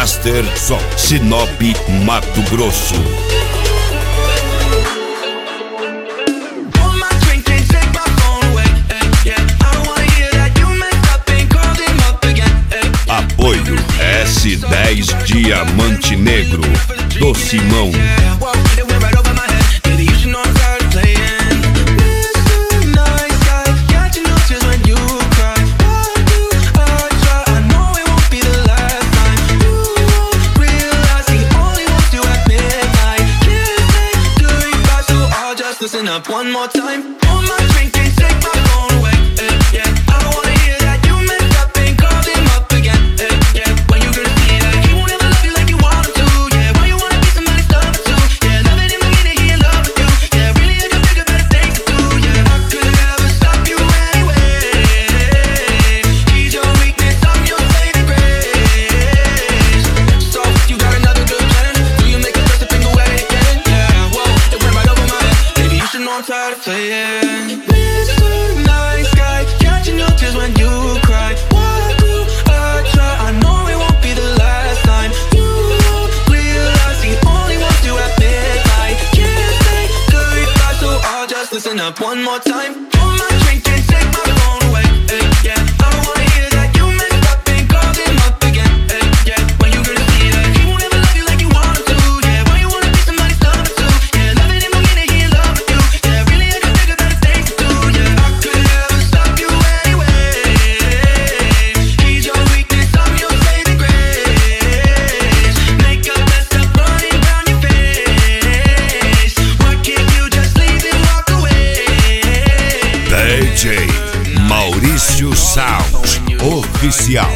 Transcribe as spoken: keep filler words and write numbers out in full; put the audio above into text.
Master Som, Sinop, Mato Grosso. Apoio S dez Diamante Negro do Simão. Listen up one more time. All my drink and take my phone away. Eh, yeah. I don't wanna hear that you messed up and called him up again. Eh, yeah. When you gonna see that he won't ever love you like you want him to? Yeah. Why you wanna be somebody's lover too? Yeah. Loving him again, he in love with you. Yeah. Really, I can think of better things to do. Yeah. I could never stop you anyway. He's your weakness, I'm your saving grace. So you got another good plan? Do you make a best and go at it again? Yeah. Whoa, it went right over my head. Baby, you should know I'm tired of playing. Mister Nice Guy, catching your tears when you cry. What do I try? I know it won't be the last time. You realize he only wants you at midnight. Can't say goodbye, so I'll just listen up one more time. Pull my drink and take my phone away. Eh, yeah. I don't wanna hear that you messed up and called him up again. Eh, yeah. When you gonna see that he won't ever love you like you want him to? Yeah. Why you wanna be somebody's lover too? Yeah. Loving him again, he in love with you. Yeah. Really, I can think of better things to do. Yeah. I could never stop you anyway. He's your weakness, I'm your saving grace. Make a mess up running down your face. Why can't you just leave and walk away? D J Maurício Sound Oficial.